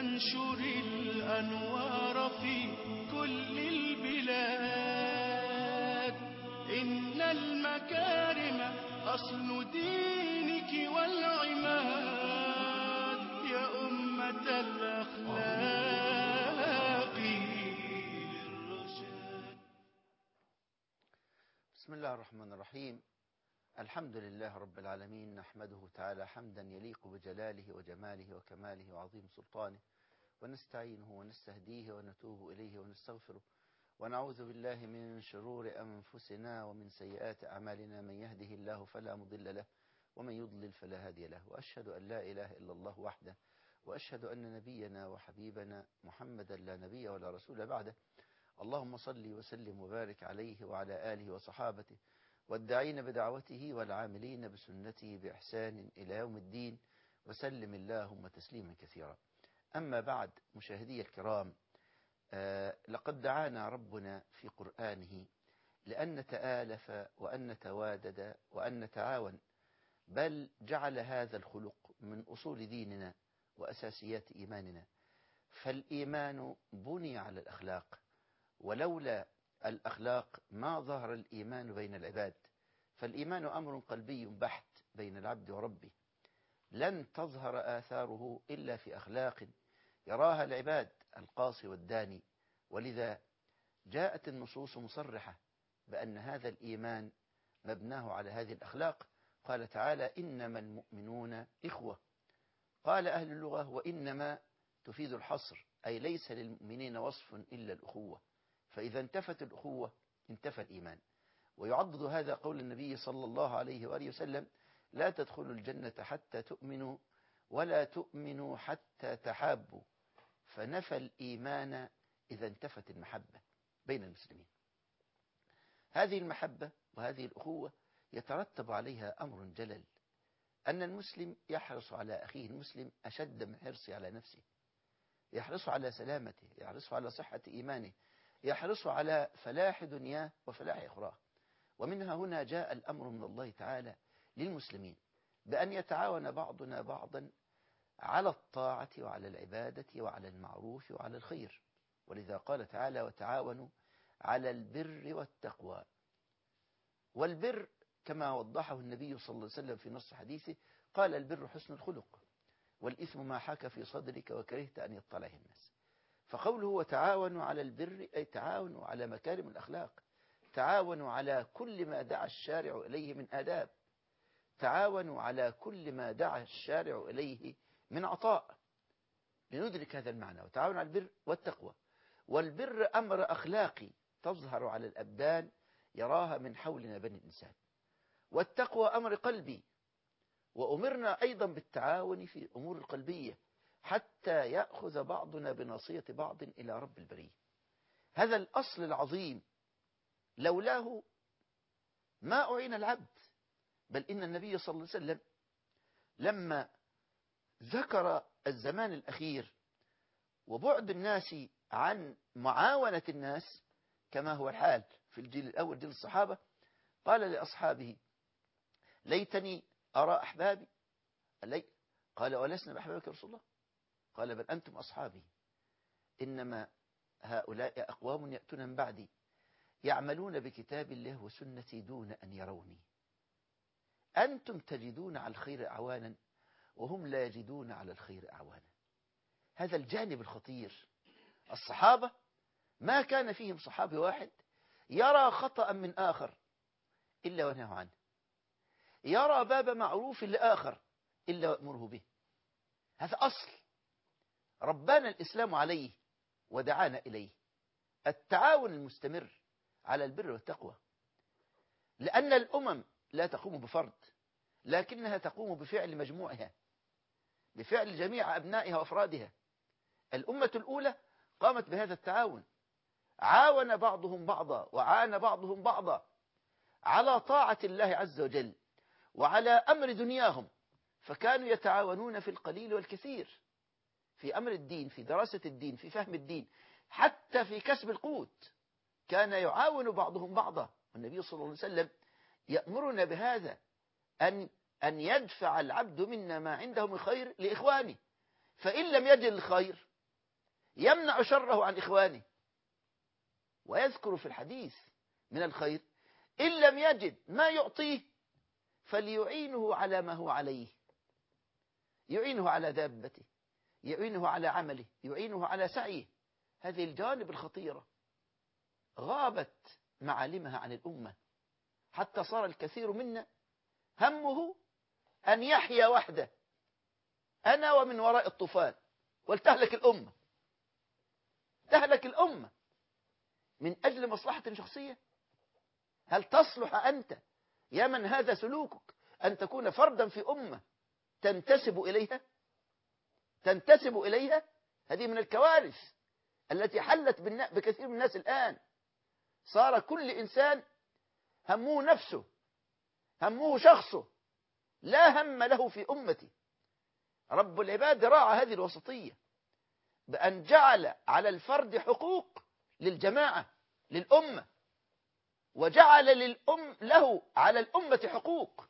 وانشر الأنوار في كل البلاد. إن المكارم أصل دينك والعماد يا أمة الأخلاق للرشاد. بسم الله الرحمن الرحيم. الحمد لله رب العالمين، نحمده تعالى حمدا يليق بجلاله وجماله وكماله وعظيم سلطانه، ونستعينه ونستهديه ونتوب إليه ونستغفره، ونعوذ بالله من شرور أنفسنا ومن سيئات أعمالنا. من يهده الله فلا مضل له ومن يضلل فلا هادي له، وأشهد أن لا إله إلا الله وحده، وأشهد أن نبينا وحبيبنا محمدا لا نبي ولا رسول بعده. اللهم صل وسلم وبارك عليه وعلى آله وصحابته والداعين بدعوته والعاملين بسنته بإحسان إلى يوم الدين، وسلم اللهم تسليما كثيرا. أما بعد، مشاهدي الكرام، لقد دعانا ربنا في قرآنه لأن نتآلف وأن نتوادد وأن نتعاون، بل جعل هذا الخلق من أصول ديننا وأساسيات إيماننا. فالإيمان بني على الأخلاق، ولولا الأخلاق ما ظهر الإيمان بين العباد. فالإيمان أمر قلبي بحت بين العبد وربه، لن تظهر آثاره إلا في أخلاق يراها العباد القاصي والداني. ولذا جاءت النصوص مصرحة بأن هذا الإيمان مبناه على هذه الأخلاق. قال تعالى: إنما المؤمنون إخوة. قال أهل اللغة: وإنما تفيد الحصر، أي ليس للمؤمنين وصف إلا الأخوة، فإذا انتفت الأخوة انتفى الإيمان. ويعضد هذا قول النبي صلى الله عليه وآله وسلم: لا تدخلوا الجنة حتى تؤمنوا ولا تؤمنوا حتى تحابوا. فنفى الإيمان إذا انتفت المحبة بين المسلمين. هذه المحبة وهذه الأخوة يترتب عليها أمر جلل، أن المسلم يحرص على أخيه المسلم أشد من حرصه على نفسه، يحرص على سلامته، يحرص على صحة إيمانه، يحرص على فلاح دنياه وفلاح أخراه. ومنها هنا جاء الأمر من الله تعالى للمسلمين بأن يتعاون بعضنا بعضا على الطاعة وعلى العبادة وعلى المعروف وعلى الخير. ولذا قال تعالى: وتعاونوا على البر والتقوى. والبر كما وضحه النبي صلى الله عليه وسلم في نص حديثه، قال: البر حسن الخلق، والإثم ما حاك في صدرك وكرهت أن يطلعه الناس. فقوله وتعاونوا على البر أي تعاونوا على مكارم الأخلاق، تعاونوا على كل ما دعا الشارع إليه من آداب، تعاونوا على كل ما دعا الشارع إليه من عطاء، لندرك هذا المعنى. وتعاونوا على البر والتقوى. والبر أمر أخلاقي تظهر على الأبدان يراها من حولنا بني الإنسان، والتقوى أمر قلبي، وأمرنا أيضا بالتعاون في الأمور القلبية حتى يأخذ بعضنا بناصية بعض إلى رب البرية. هذا الأصل العظيم لولاه ما أعين العبد. بل إن النبي صلى الله عليه وسلم لما ذكر الزمان الأخير وبعد الناس عن معاونة الناس كما هو الحال في الجيل الأول جيل الصحابة، قال لأصحابه: ليتني أرى أحبابي. قال: ولسنا بأحبابك يا رسول الله. قال: بل أنتم أصحابي، إنما هؤلاء أقوام يأتون من بعدي يعملون بكتاب الله وسنتي دون أن يروني. أنتم تجدون على الخير أعوانا وهم لا يجدون على الخير أعوانا. هذا الجانب الخطير. الصحابة ما كان فيهم صحابي واحد يرى خطأ من آخر إلا ونهى عنه، يرى باب معروف لآخر إلا وأمره به. هذا أصل ربنا الإسلام عليه ودعانا إليه، التعاون المستمر على البر والتقوى. لأن الأمم لا تقوم بفرد، لكنها تقوم بفعل مجموعها، بفعل جميع أبنائها وأفرادها. الأمة الأولى قامت بهذا التعاون، عاون بعضهم بعضا وعان بعضهم بعضا على طاعة الله عز وجل وعلى أمر دنياهم، فكانوا يتعاونون في القليل والكثير، في أمر الدين، في دراسة الدين، في فهم الدين، حتى في كسب القوت كان يعاون بعضهم بعضا. والنبي صلى الله عليه وسلم يأمرنا بهذا، أن يدفع العبد منا ما عنده من خير لإخوانه، فإن لم يجد الخير يمنع شره عن إخوانه. ويذكر في الحديث من الخير إن لم يجد ما يعطيه فليعينه على ما هو عليه، يعينه على دابته، يعينه على عمله، يعينه على سعيه. هذه الجوانب الخطيرة غابت معالمها عن الأمة، حتى صار الكثير منا همه أن يحيا وحده، أنا ومن وراء الطوفان، ولتهلك الأمة. تهلك الأمة من أجل مصلحة شخصية. هل تصلح أنت يا من هذا سلوكك أن تكون فردا في أمة تنتسب إليها؟ تنتسب إليها. هذه من الكوارث التي حلت بكثير من الناس الآن. صار كل إنسان همه نفسه، همه شخصه، لا هم له في أمته. رب العباد راعى هذه الوسطية بأن جعل على الفرد حقوق للجماعة للأمة، وجعل له على الأمة حقوق.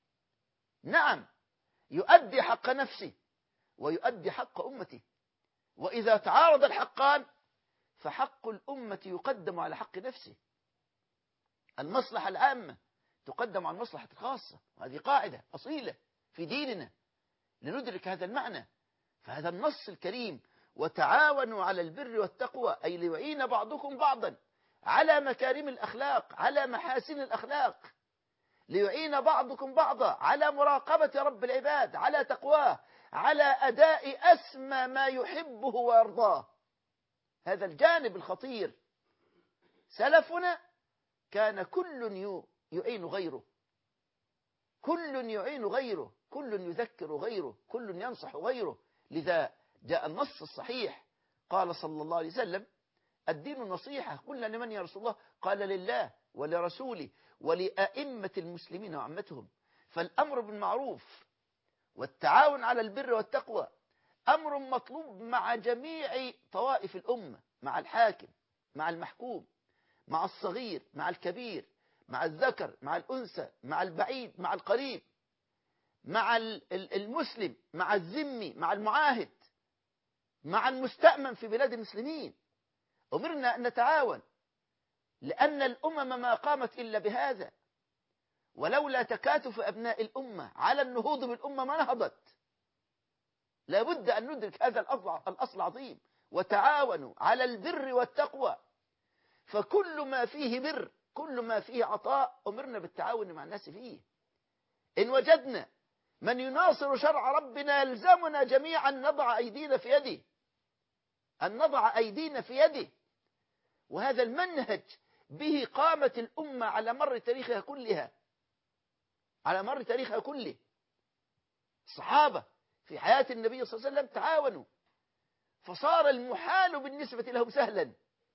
نعم، يؤدي حق نفسه ويؤدي حق أمته، وإذا تعارض الحقان فحق الأمة يقدم على حق نفسه. المصلحة العامة تقدم على المصلحة الخاصة، وهذه قاعدة أصيلة في ديننا لندرك هذا المعنى. فهذا النص الكريم وتعاونوا على البر والتقوى، أي ليعين بعضكم بعضا على مكارم الأخلاق، على محاسن الأخلاق، ليعين بعضكم بعضا على مراقبة رب العباد، على تقواه، على أداء أسمى ما يحبه ويرضاه. هذا الجانب الخطير. سلفنا كان كل يعين غيره، كل يعين غيره، كل يذكر غيره، كل ينصح غيره. لذا جاء النص الصحيح، قال صلى الله عليه وسلم: الدين النصيحة. قلنا: لمن يا رسول الله؟ قال: لله ولرسوله ولأئمة المسلمين وعامتهم. فالأمر بالمعروف والتعاون على البر والتقوى أمر مطلوب مع جميع طوائف الأمة، مع الحاكم، مع المحكوم، مع الصغير، مع الكبير، مع الذكر، مع الأنثى، مع البعيد، مع القريب، مع المسلم، مع الذمي، مع المعاهد، مع المستأمن في بلاد المسلمين. أمرنا أن نتعاون، لأن الأمم ما قامت إلا بهذا. ولولا تكاتف أبناء الأمة على النهوض بالأمة ما نهضت. لابد أن ندرك هذا الأصل العظيم: وتعاونوا على البر والتقوى. فكل ما فيه بر، كل ما فيه عطاء، أمرنا بالتعاون مع الناس فيه. إن وجدنا من يناصر شرع ربنا يلزمنا جميعا نضع أيدينا في يده، أن نضع أيدينا في يده. وهذا المنهج به قامت الأمة على مر تاريخها كلها، على مر تاريخها كله. الصحابة في حياة النبي صلى الله عليه وسلم تعاونوا، فصار المحال بالنسبة لهم سهلا،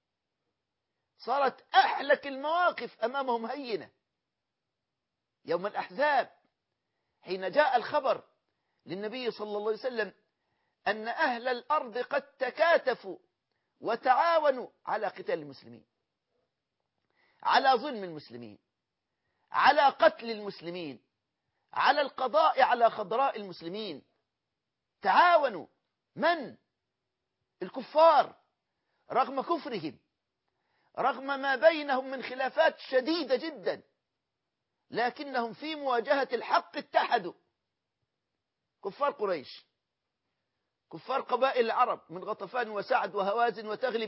صارت أحلك المواقف أمامهم هينة. يوم الأحزاب حين جاء الخبر للنبي صلى الله عليه وسلم أن أهل الأرض قد تكاتفوا وتعاونوا على قتال المسلمين، على ظلم المسلمين، على قتل المسلمين، على القضاء على خضراء المسلمين. تعاونوا من؟ الكفار، رغم كفرهم، رغم ما بينهم من خلافات شديدة جدا، لكنهم في مواجهة الحق اتحدوا. كفار قريش، كفار قبائل العرب من غطفان وسعد وهوازن وتغلب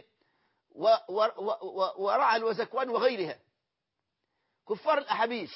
ورعل وزكوان وغيرها، كفار الأحابيش،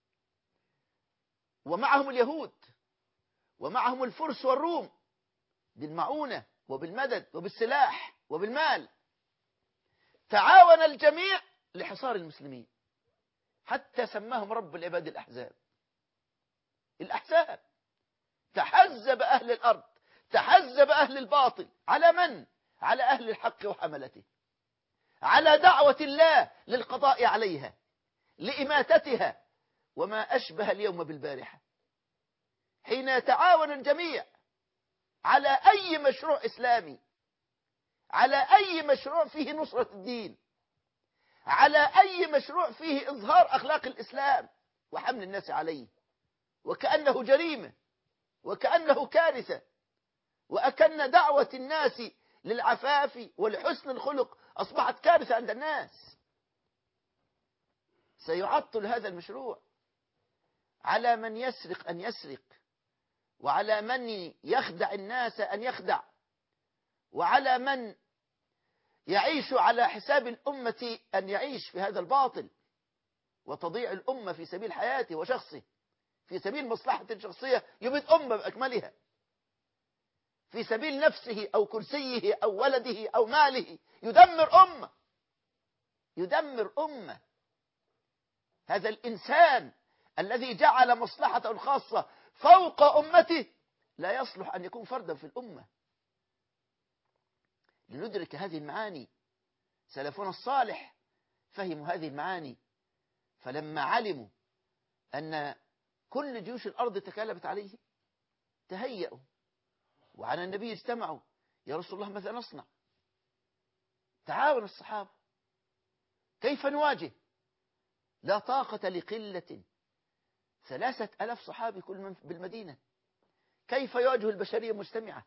ومعهم اليهود، ومعهم الفرس والروم بالمعونة وبالمدد وبالسلاح وبالمال. تعاون الجميع لحصار المسلمين، حتى سماهم رب العباد الأحزاب. الأحزاب تحزب أهل الأرض، تحزب أهل الباطل على من؟ على أهل الحق وحملته، على دعوة الله للقضاء عليها، لإماتتها، وما أشبه اليوم بالبارحة. حين يتعاون الجميع على أي مشروع إسلامي، على أي مشروع فيه نصرة الدين، على أي مشروع فيه إظهار أخلاق الإسلام وحمل الناس عليه، وكأنه جريمة، وكأنه كارثة، وأكن دعوة الناس للعفاف ولحسن الخلق أصبحت كارثة عند الناس. سيعطل هذا المشروع. على من يسرق أن يسرق، وعلى من يخدع الناس أن يخدع، وعلى من يعيش على حساب الأمة أن يعيش في هذا الباطل، وتضيع الأمة في سبيل حياته وشخصه، في سبيل مصلحة شخصية يبيد أمة بأكملها، في سبيل نفسه أو كرسيه أو ولده أو ماله، يدمر أمة، يدمر أمة. هذا الإنسان الذي جعل مصلحته الخاصة فوق أمته لا يصلح أن يكون فردا في الأمة. لندرك هذه المعاني، سلفنا الصالح فهموا هذه المعاني، فلما علموا أن كل جيوش الأرض تكالبت عليه تهيأوا، وعلى النبي اجتمعوا: يا رسول الله ماذا نصنع؟ تعاون الصحابة: كيف نواجه؟ لا طاقة لقلة 3000 صحابي كل من بالمدينة، كيف يواجه البشرية مجتمعة؟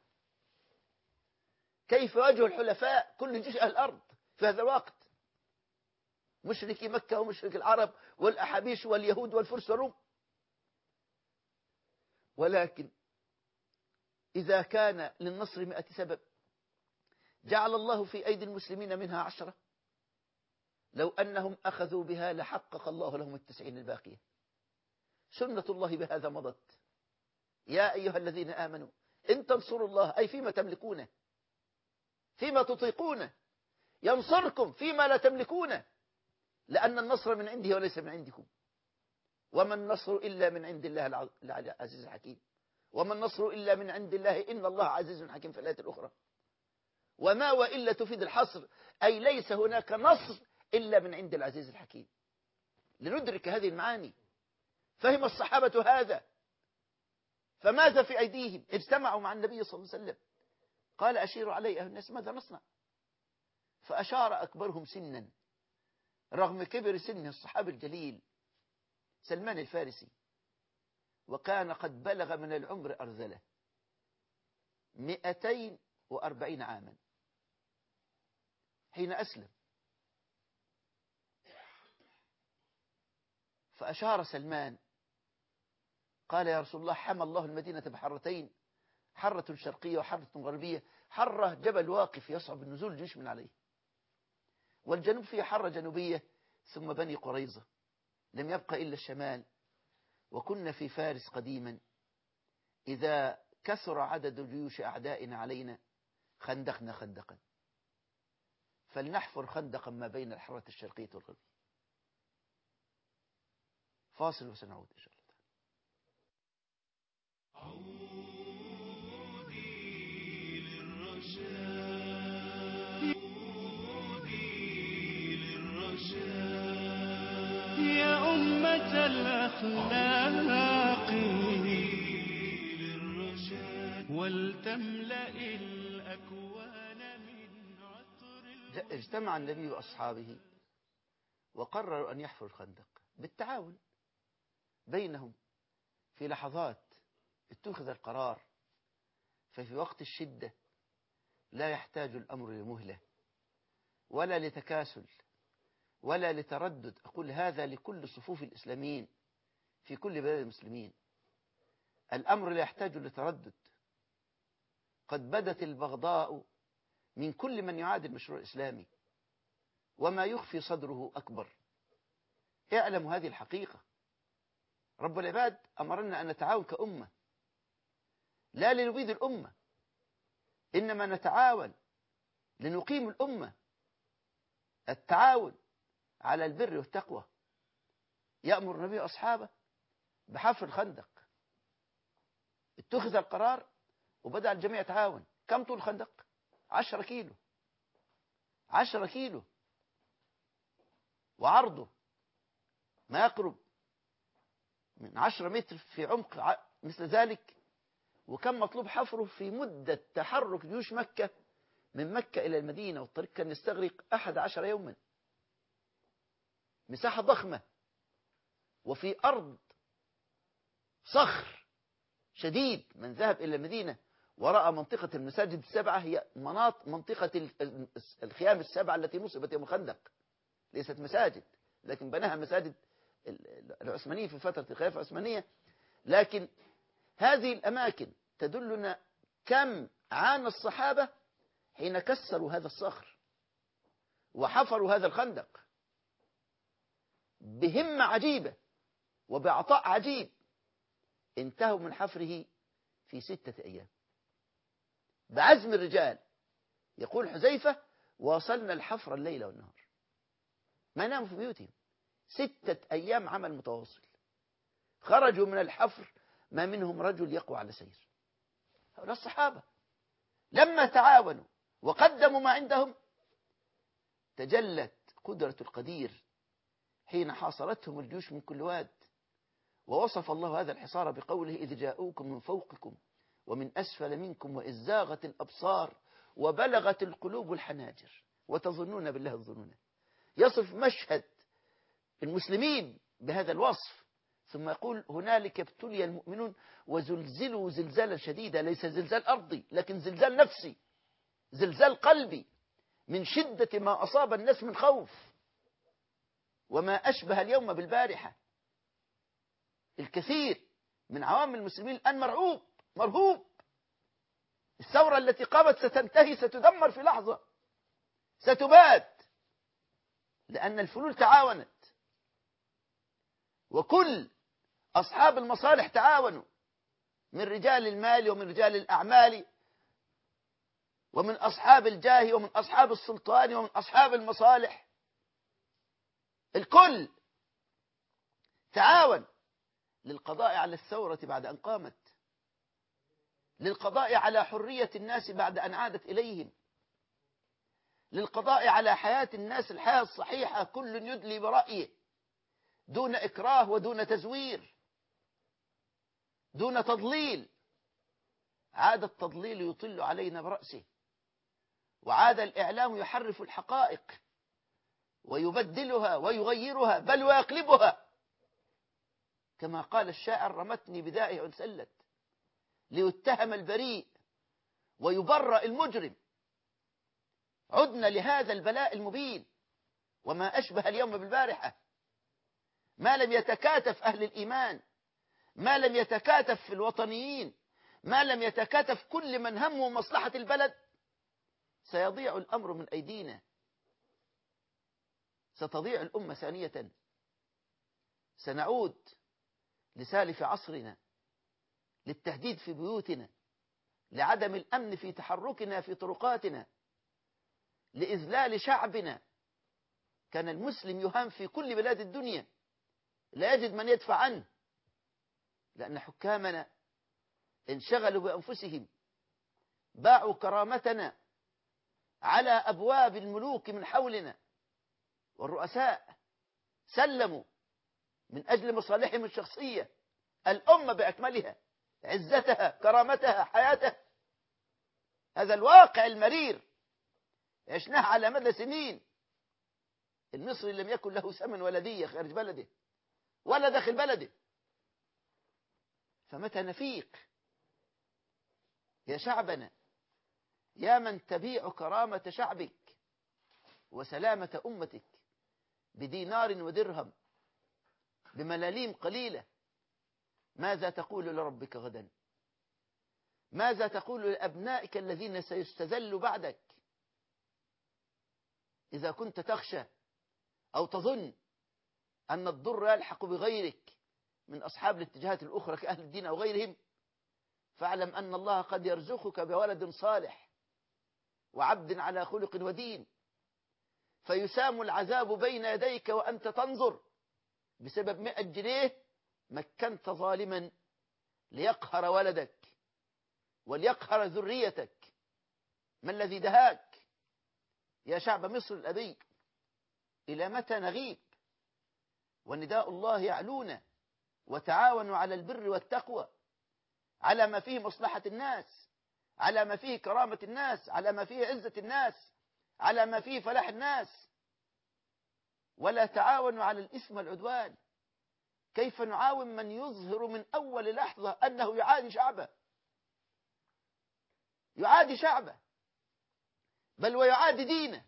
كيف يواجه الحلفاء كل جيش أهل الأرض في هذا الوقت؟ مشركي مكة ومشرك العرب والأحابيش واليهود والفرس والروم. ولكن إذا كان للنصر 100 سبب جعل الله في أيدي المسلمين منها 10، لو أنهم أخذوا بها لحقق الله لهم 90 الباقية. سنة الله بهذا مضت. يا أيها الذين آمنوا إن تنصروا الله، أي فيما تملكونه، فيما تطيقونه، ينصركم فيما لا تملكونه، لأن النصر من عنده وليس من عندكم. وما النصر إلا من عند الله العزيز الحكيم. وما النصر إلا من عند الله إن الله عزيز حكيم في الآية الأخرى. وما وإلا تفيد الحصر، أي ليس هناك نصر إلا من عند العزيز الحكيم. لندرك هذه المعاني فهم الصحابة هذا، فماذا في أيديهم؟ اجتمعوا مع النبي صلى الله عليه وسلم، قال: أشيروا علي أيها الناس ماذا نصنع؟ فأشار أكبرهم سنا رغم كبر سن الصحابي الجليل سلمان الفارسي، وكان قد بلغ من العمر أرذلة 240 عاما حين أسلم. فأشار سلمان قال: يا رسول الله، حمى الله المدينة بحرتين، حرة شرقية وحرة غربية. حرة جبل واقف يصعب النزول الجيش من عليه، والجنوب فيه حرة جنوبية، ثم بني قريظة، لم يبقى إلا الشمال. وكنا في فارس قديما إذا كثر عدد جيوش أعدائنا علينا خندقنا خندقا، فلنحفر خندقا ما بين الحرة الشرقية والغربية. فاصل وسنعود إن شاء الله. يا أمة الأخلاق ولتملأ الأكوان من عطر. اجتمع النبي وأصحابه وقرروا أن يحفروا الخندق بالتعاون بينهم. في لحظات اتخذ القرار، ففي وقت الشدة لا يحتاج الأمر لمهلة ولا لتكاسل ولا لتردد. أقول هذا لكل صفوف الإسلاميين في كل بلاد المسلمين. الأمر لا يحتاج لتردد. قد بدت البغضاء من كل من يعادي المشروع الإسلامي، وما يخفي صدره أكبر. اعلموا هذه الحقيقة. رب العباد أمرنا أن نتعاون كأمة، لا لنبيد الأمة، إنما نتعاون لنقيم الأمة. التعاون على البر والتقوى. يأمر النبي أصحابه بحفر الخندق. اتخذ القرار وبدأ الجميع يتعاون. كم طول الخندق؟ 10 كيلو. 10 كيلو، وعرضه ما يقرب من 10 متر في عمق مثل ذلك. وكم مطلوب حفره في مدة تحرك جيوش مكة من مكة إلى المدينة، والطريق كان يستغرق 11 يوما. مساحة ضخمة، وفي أرض صخر شديد. من ذهب إلى المدينة ورأى منطقة المساجد السبعة هي منطقة الخيام السبعة التي نصبت يوم الخندق، ليست مساجد، لكن بناها مساجد العثمانية في فترة الخلافة العثمانية. لكن هذه الأماكن تدلنا كم عانى الصحابة حين كسروا هذا الصخر وحفروا هذا الخندق بهمة عجيبة وبعطاء عجيب. انتهوا من حفره في 6 أيام بعزم الرجال. يقول حذيفة: واصلنا الحفر الليل والنهار، ما ناموا في بيوتهم 6 أيام عمل متواصل. خرجوا من الحفر ما منهم رجل يقوى على سير. هؤلاء الصحابة لما تعاونوا وقدموا ما عندهم تجلت قدرة القدير حين حاصرتهم الجيوش من كل واد. ووصف الله هذا الحصار بقوله: إذ جاءوكم من فوقكم ومن أسفل منكم وإذ زاغت الأبصار وبلغت القلوب الحناجر وتظنون بالله الظنون. يصف مشهد المسلمين بهذا الوصف، ثم يقول: هنالك ابتلي المؤمنون وزلزلوا زلزالا شديدا، ليس زلزال أرضي لكن زلزال نفسي، زلزال قلبي، من شدة ما أصاب الناس من خوف. وما أشبه اليوم بالبارحة. الكثير من عوام المسلمين الآن مرهوب. الثورة التي قامت ستنتهي، ستدمر في لحظة، ستباد، لأن الفلول تعاونت، وكل أصحاب المصالح تعاونوا، من رجال المال ومن رجال الأعمال ومن أصحاب الجاه ومن أصحاب السلطان ومن أصحاب المصالح. الكل تعاون للقضاء على الثورة بعد أن قامت، للقضاء على حرية الناس بعد أن عادت إليهم، للقضاء على حياة الناس الحياة الصحيحة، كل يدلي برأيه دون إكراه ودون تزوير، دون تضليل. عاد التضليل يطل علينا برأسه، وعاد الإعلام يحرف الحقائق ويبدلها ويغيرها بل ويقلبها. كما قال الشاعر: رمتني بدائع سلت ليتهم البريء ويبرأ المجرم. عدنا لهذا البلاء المبين. وما أشبه اليوم بالبارحة. ما لم يتكاتف أهل الإيمان، ما لم يتكاتف في الوطنيين، ما لم يتكاتف كل من همه مصلحة البلد، سيضيع الأمر من أيدينا. ستضيع الأمة ثانية. سنعود لسالف عصرنا، للتهديد في بيوتنا، لعدم الأمن في تحركنا في طرقاتنا، لإذلال شعبنا. كان المسلم يهان في كل بلاد الدنيا، لا يجد من يدفع عنه، لأن حكامنا انشغلوا بأنفسهم، باعوا كرامتنا على أبواب الملوك من حولنا، والرؤساء سلموا من أجل مصالحهم الشخصية الأمة بأكملها، عزتها، كرامتها، حياتها. هذا الواقع المرير عشناه على مدى سنين. المصري لم يكن له ثمن ولا دية خارج بلده ولا داخل بلده. فمتى نفيق يا شعبنا، يا من تبيع كرامة شعبك وسلامة أمتك بدينار ودرهم، بملاليم قليلة؟ ماذا تقول لربك غدا؟ ماذا تقول لأبنائك الذين سيستذلوا بعدك؟ إذا كنت تخشى أو تظن أن الضر يلحق بغيرك من أصحاب الاتجاهات الأخرى كأهل الدين أو غيرهم، فاعلم أن الله قد يرزقك بولد صالح وعبد على خلق ودين، فيسام العذاب بين يديك وأنت تنظر بسبب 100 جنيه مكنت ظالما ليقهر ولدك وليقهر ذريتك. ما الذي دهاك يا شعب مصر الأبي؟ إلى متى نغيب ونداء الله يعلونا؟ وتعاونوا على البر والتقوى، على ما فيه مصلحة الناس، على ما فيه كرامة الناس، على ما فيه عزة الناس، على ما فيه فلاح الناس، ولا تعاونوا على الإثم والعدوان. كيف نعاون من يظهر من أول لحظة أنه يعادي شعبه؟ يعادي شعبه، بل ويعادي دينه.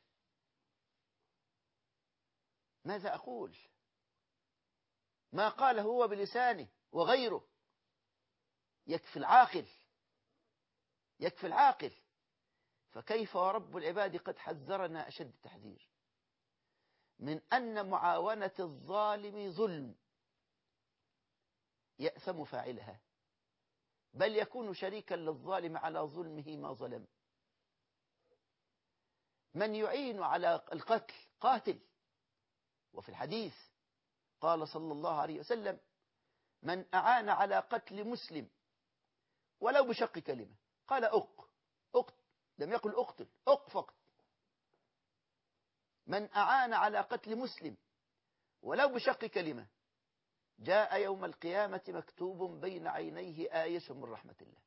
ماذا أقول؟ ما قاله هو بلسانه وغيره. يكفي العاقل، يكفي العاقل. فكيف ورب العباد قد حذرنا أشد التحذير من أن معاونة الظالم ظلم يأثم فاعلها، بل يكون شريكا للظالم على ظلمه ما ظلم. من يعين على القتل قاتل. وفي الحديث قال صلى الله عليه وسلم: من أعان على قتل مسلم ولو بشق كلمة، قال أقت، لم يقل أقتل، فقط. من أعان على قتل مسلم ولو بشق كلمة جاء يوم القيامة مكتوب بين عينيه آيس من رحمة الله.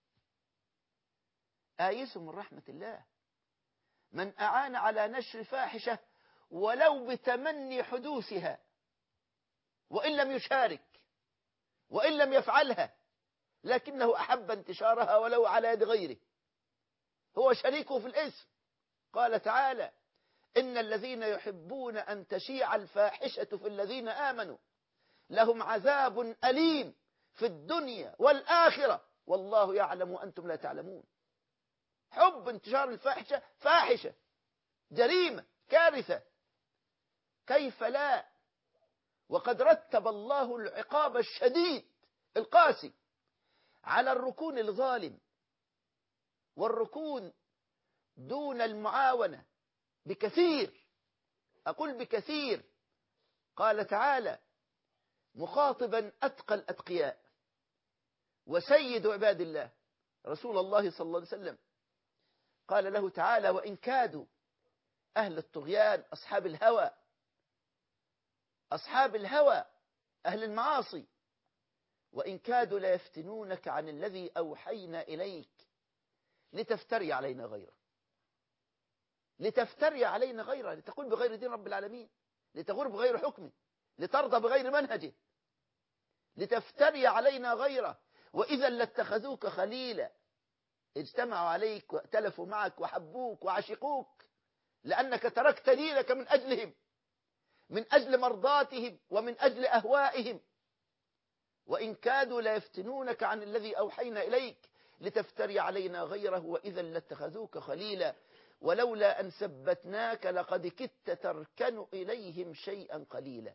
آيس من رحمة الله. من أعان على نشر فاحشة ولو بتمني حدوثها، وإن لم يشارك وإن لم يفعلها، لكنه أحب انتشارها ولو على يد غيره، هو شريكه في الإثم. قال تعالى: إن الذين يحبون أن تشيع الفاحشة في الذين آمنوا لهم عذاب أليم في الدنيا والآخرة والله يعلم وأنتم لا تعلمون. حب انتشار الفاحشة فاحشة، جريمة، كارثة. كيف لا؟ وقد رتب الله العقاب الشديد القاسي على الركون الظالم، والركون دون المعاونة بكثير، أقول بكثير. قال تعالى مخاطبا أتقى الأتقياء وسيد عباد الله رسول الله صلى الله عليه وسلم، قال له تعالى: وإن كادوا أهل الطغيان، أصحاب الهوى، أصحاب الهوى، أهل المعاصي، وإن كادوا ليفتنونك عن الذي أوحينا إليك لتفتري علينا غيره. لتفتري علينا غيره، لتقول بغير دين رب العالمين، لتغر بغير حكمه، لترضى بغير منهجه، لتفتري علينا غيره. وإذا لاتخذوك خليلا، اجتمعوا عليك وائتلفوا معك وحبوك وعشقوك، لأنك تركت دينك من أجلهم، من أجل مرضاتهم ومن أجل أهوائهم. وإن كادوا ليفتنونك عن الذي أوحينا إليك لتفتري علينا غيره وإذا لاتخذوك خليلا ولولا أن ثبتناك لقد كدت تركن إليهم شيئا قليلا.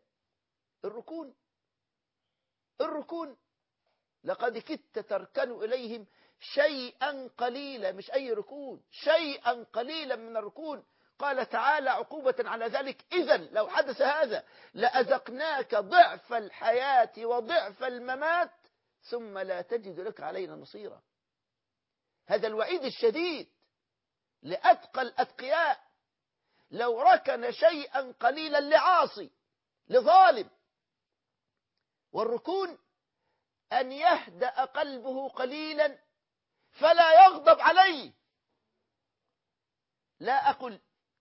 الركون لقد كدت تركن إليهم شيئا قليلا، مش أي ركون، شيئا قليلا من الركون. قال تعالى عقوبة على ذلك: إذا لو حدث هذا لأذقناك ضعف الحياة وضعف الممات ثم لا تجد لك علينا نصيرا. هذا الوعيد الشديد لأتقى الأتقياء. لو ركن شيئا قليلا لعاصي لظالم. والركون أن يهدأ قلبه قليلا فلا يغضب عليه. لا أقل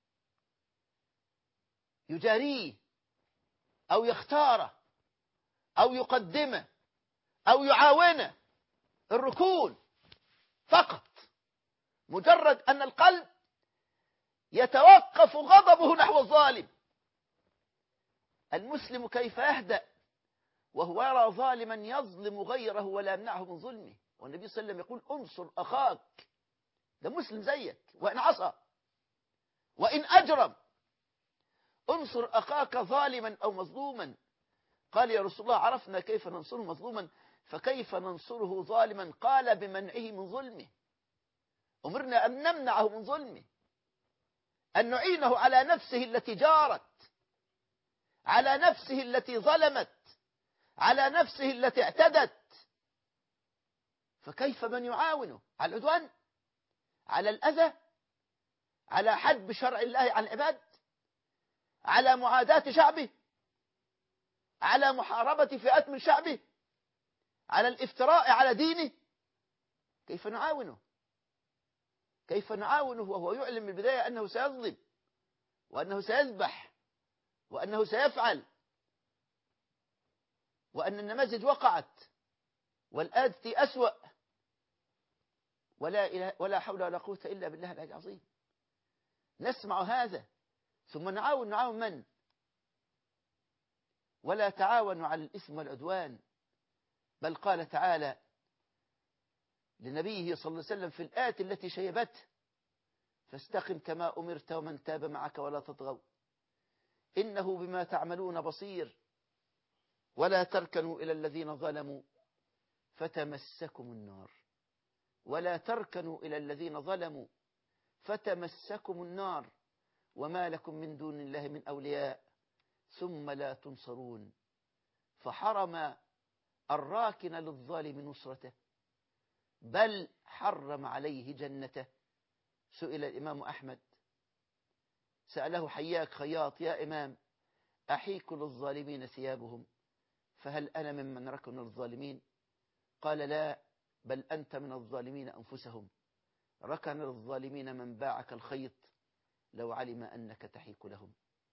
يجاريه أو يختاره أو يقدمه أو يعاونه. الركون فقط مجرد أن القلب يتوقف غضبه نحو الظالم. المسلم كيف يهدأ وهو يرى ظالما يظلم غيره ولا يمنعه من ظلمه؟ والنبي صلى الله عليه وسلم يقول: انصر أخاك، ده مسلم زيك، وإن عصى وإن أجرم، انصر أخاك ظالما أو مظلوما. قال: يا رسول الله عرفنا كيف ننصره مظلوما، فكيف ننصره ظالما؟ قال: بمنعه من ظلمه. أمرنا أن نمنعه من ظلمه، أن نعينه على نفسه التي جارت، على نفسه التي ظلمت، على نفسه التي اعتدت. فكيف من يعاونه على العدوان، على الأذى، على حجب شرع الله عن العباد، على معاداة شعبه، على محاربة فئات من شعبه، على الافتراء على دينه؟ كيف نعاونه؟ كيف نعاونه وهو يعلم من البداية أنه سيظلم وأنه سيذبح وأنه سيفعل، وأن النماذج وقعت والآتي أسوأ، ولا حول ولا قوة إلا بالله العلي العظيم. نسمع هذا ثم نعاون من؟ ولا تعاونوا على الإثم والعدوان، بل قال تعالى لنبيه صلى الله عليه وسلم في الآية التي شيبته: فاستقم كما أمرت ومن تاب معك ولا تطغوا إنه بما تعملون بصير ولا تركنوا إلى الذين ظلموا فتمسكم النار. ولا تركنوا إلى الذين ظلموا فتمسكم النار وما لكم من دون الله من أولياء ثم لا تنصرون. فحرم الراكن للظالم نصرته، بل حرم عليه جنته. سئل الإمام أحمد، سأله حياك خياط: يا إمام، أحيك للظالمين ثيابهم، فهل أنا ممن ركن الظالمين؟ قال: لا، بل أنت من الظالمين أنفسهم. ركن للظالمين من باعك الخيط لو علم أنك تحيك لهم.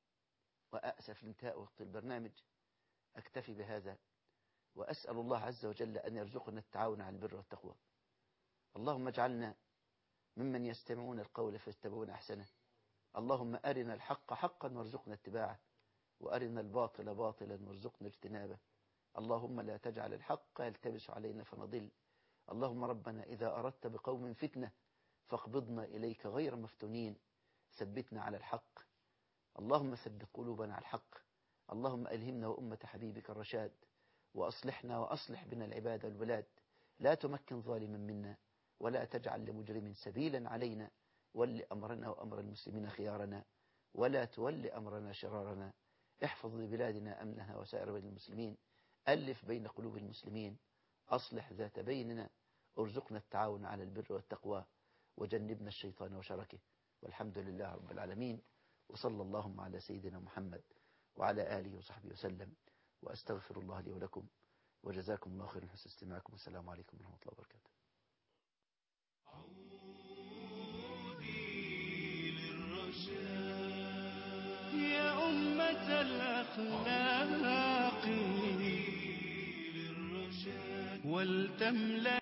وأأسف لانتهاء وقت البرنامج، أكتفي بهذا وأسأل الله عز وجل أن يرزقنا التعاون على البر والتقوى. اللهم اجعلنا ممن يستمعون القول فيتبعون أحسنه. اللهم أرنا الحق حقا وارزقنا اتباعه، وأرنا الباطل باطلا وارزقنا اجتنابه. اللهم لا تجعل الحق يلتبس علينا فنضل. اللهم ربنا إذا أردت بقوم فتنة فاقبضنا إليك غير مفتونين، ثبتنا على الحق. اللهم ثبت قلوبنا على الحق. اللهم ألهمنا وأمة حبيبك الرشاد، وأصلحنا وأصلح بنا العباد والبلاد. لا تمكن ظالما منا، ولا تجعل لمجرم سبيلا علينا. ول أمرنا وأمر المسلمين خيارنا، ولا تول أمرنا شرارنا. احفظ لبلادنا أمنها وسائر بلاد المسلمين. ألف بين قلوب المسلمين، أصلح ذات بيننا. ارزقنا التعاون على البر والتقوى، وجنبنا الشيطان وشركه. والحمد لله رب العالمين، وصلى اللهم على سيدنا محمد وعلى آله وصحبه وسلم. وأستغفر الله لي ولكم، وجزاكم الله خيرا حسن استماعكم، والسلام عليكم ورحمة الله وبركاته. يا أمة الأخلاق ولتملأ